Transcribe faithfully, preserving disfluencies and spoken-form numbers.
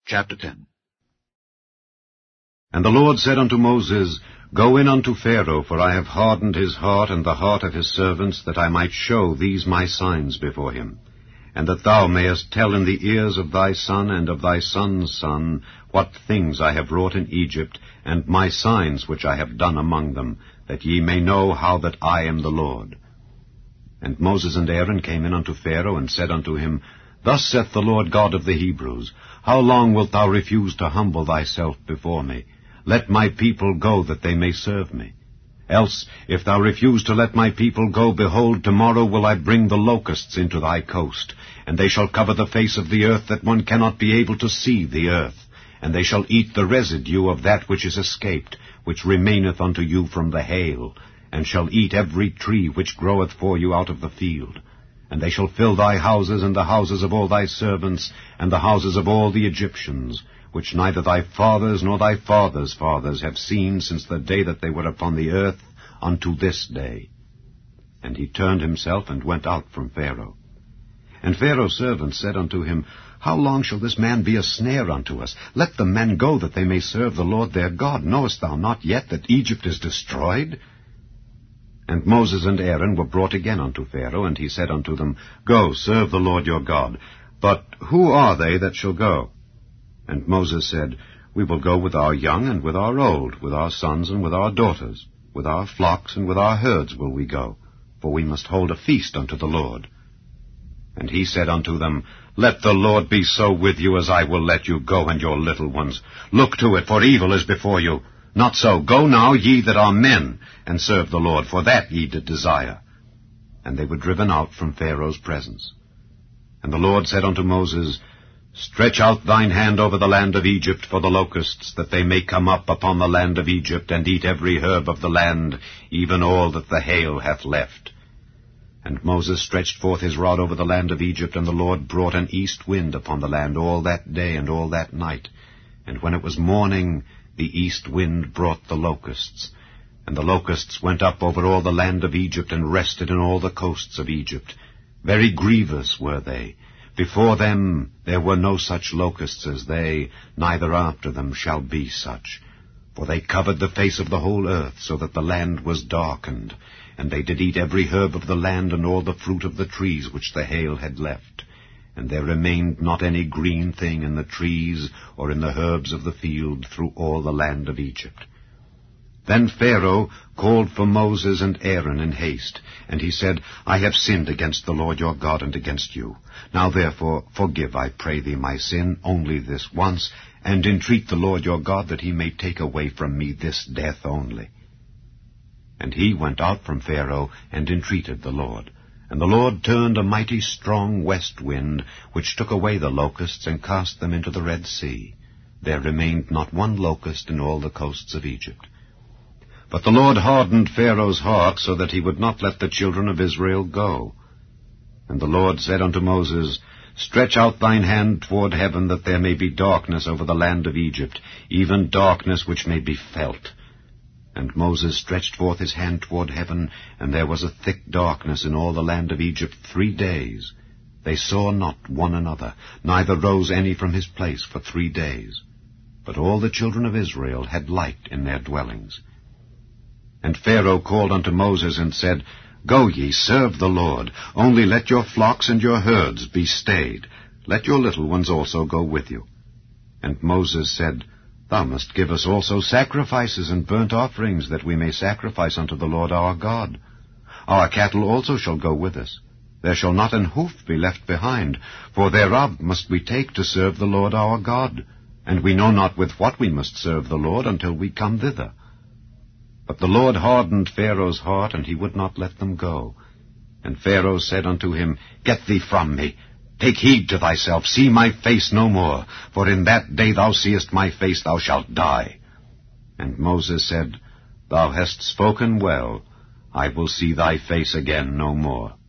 Chapter ten. And the Lord said unto Moses, Go in unto Pharaoh, for I have hardened his heart and the heart of his servants, that I might show these my signs before him, and that thou mayest tell in the ears of thy son and of thy son's son what things I have wrought in Egypt, and my signs which I have done among them, that ye may know how that I am the Lord. And Moses and Aaron came in unto Pharaoh, and said unto him, Thus saith the Lord God of the Hebrews, How long wilt thou refuse to humble thyself before me? Let my people go, that they may serve me. Else, if thou refuse to let my people go, behold, tomorrow will I bring the locusts into thy coast, and they shall cover the face of the earth, that one cannot be able to see the earth. And they shall eat the residue of that which is escaped, which remaineth unto you from the hail, and shall eat every tree which groweth for you out of the field. And they shall fill thy houses, and the houses of all thy servants, and the houses of all the Egyptians, which neither thy fathers nor thy fathers' fathers have seen since the day that they were upon the earth unto this day. And he turned himself and went out from Pharaoh. And Pharaoh's servants said unto him, How long shall this man be a snare unto us? Let the men go, that they may serve the Lord their God. Knowest thou not yet that Egypt is destroyed? And Moses and Aaron were brought again unto Pharaoh, and he said unto them, Go, serve the Lord your God. But who are they that shall go? And Moses said, We will go with our young and with our old, with our sons and with our daughters, with our flocks and with our herds will we go, for we must hold a feast unto the Lord. And he said unto them, Let the Lord be so with you as I will let you go and your little ones. Look to it, for evil is before you. Not so. Go now, ye that are men, and serve the Lord, for that ye did desire. And they were driven out from Pharaoh's presence. And the Lord said unto Moses, Stretch out thine hand over the land of Egypt for the locusts, that they may come up upon the land of Egypt, and eat every herb of the land, even all that the hail hath left. And Moses stretched forth his rod over the land of Egypt, and the Lord brought an east wind upon the land all that day and all that night. And when it was morning, the east wind brought the locusts. And the locusts went up over all the land of Egypt, and rested in all the coasts of Egypt. Very grievous were they. Before them there were no such locusts as they, neither after them shall be such. For they covered the face of the whole earth, so that the land was darkened. And they did eat every herb of the land, and all the fruit of the trees which the hail had left. And there remained not any green thing in the trees, or in the herbs of the field, through all the land of Egypt. Then Pharaoh called for Moses and Aaron in haste, and he said, I have sinned against the Lord your God and against you. Now therefore forgive, I pray thee, my sin only this once, and entreat the Lord your God that he may take away from me this death only. And he went out from Pharaoh and entreated the Lord. And the Lord turned a mighty strong west wind, which took away the locusts and cast them into the Red Sea. There remained not one locust in all the coasts of Egypt. But the Lord hardened Pharaoh's heart, so that he would not let the children of Israel go. And the Lord said unto Moses, Stretch out thine hand toward heaven, that there may be darkness over the land of Egypt, even darkness which may be felt. And Moses stretched forth his hand toward heaven, and there was a thick darkness in all the land of Egypt three days. They saw not one another, neither rose any from his place for three days. But all the children of Israel had light in their dwellings. And Pharaoh called unto Moses and said, Go ye, serve the Lord, only let your flocks and your herds be stayed. Let your little ones also go with you. And Moses said, Thou must give us also sacrifices and burnt offerings, that we may sacrifice unto the Lord our God. Our cattle also shall go with us. There shall not an hoof be left behind, for thereof must we take to serve the Lord our God. And we know not with what we must serve the Lord until we come thither. But the Lord hardened Pharaoh's heart, and he would not let them go. And Pharaoh said unto him, Get thee from me. Take heed to thyself, see my face no more, for in that day thou seest my face thou shalt die. And Moses said, Thou hast spoken well, I will see thy face again no more.